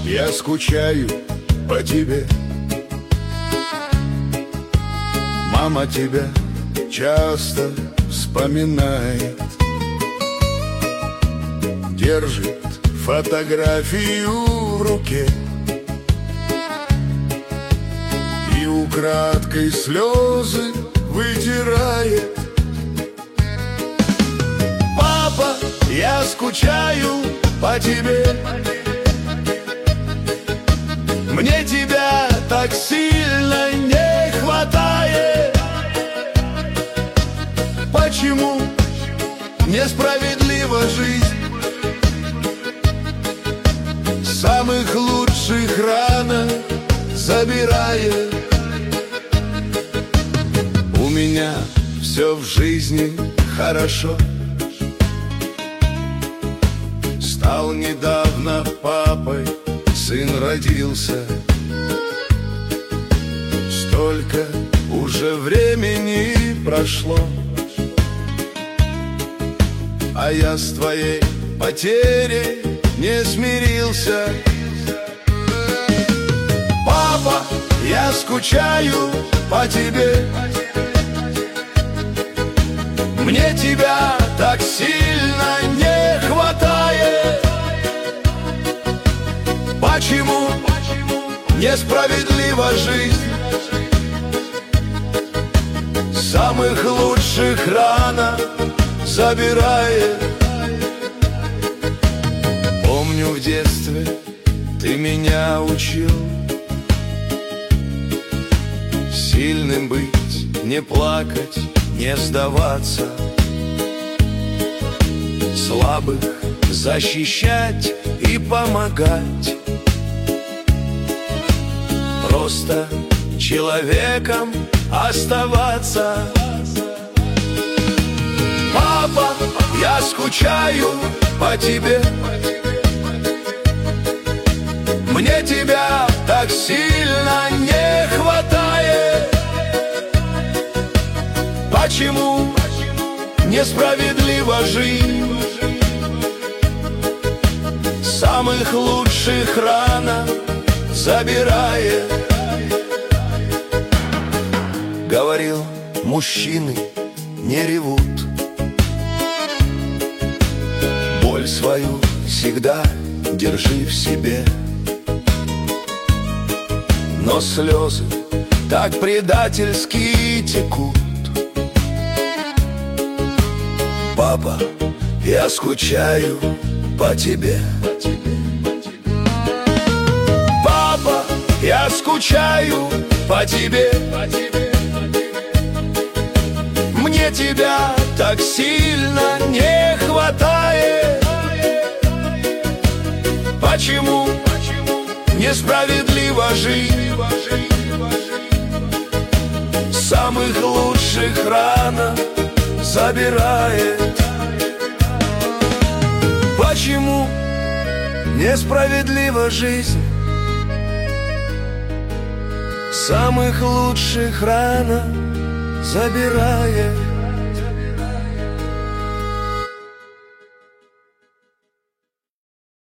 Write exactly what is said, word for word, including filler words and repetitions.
я скучаю по тебе. Мама тебя часто вспоминает, держит фотографию в руке и украдкой слезы вытирает. Папа, я скучаю по тебе. Мне тебя так сильно не хватает. Почему несправедлива жизнь? Самых лучших рано забирает. У меня все в жизни хорошо. Стал недавно папой, сын родился. Столько уже времени прошло, а я с твоей потерей не смирился. Папа, я скучаю по тебе. Мне тебя так сильно не хватает. Почему несправедлива жизнь? Самых лучших рано забирает. Помню, в детстве ты меня учил сильным быть, не плакать, не сдаваться, слабых защищать и помогать, просто человеком оставаться. Папа, я скучаю по тебе. Мне тебя так сильно не хватает. Почему несправедлива жизнь? Самых лучших рано забирает. Говорил, мужчины не ревут, боль свою всегда держи в себе. Но слезы так предательски текут. Папа, я скучаю по тебе. Папа, я скучаю по тебе. Мне тебя так сильно не хватает. Почему несправедлива жизнь? Самых лучших рано забирает. Почему несправедлива жизнь? Самых лучших рано забирает.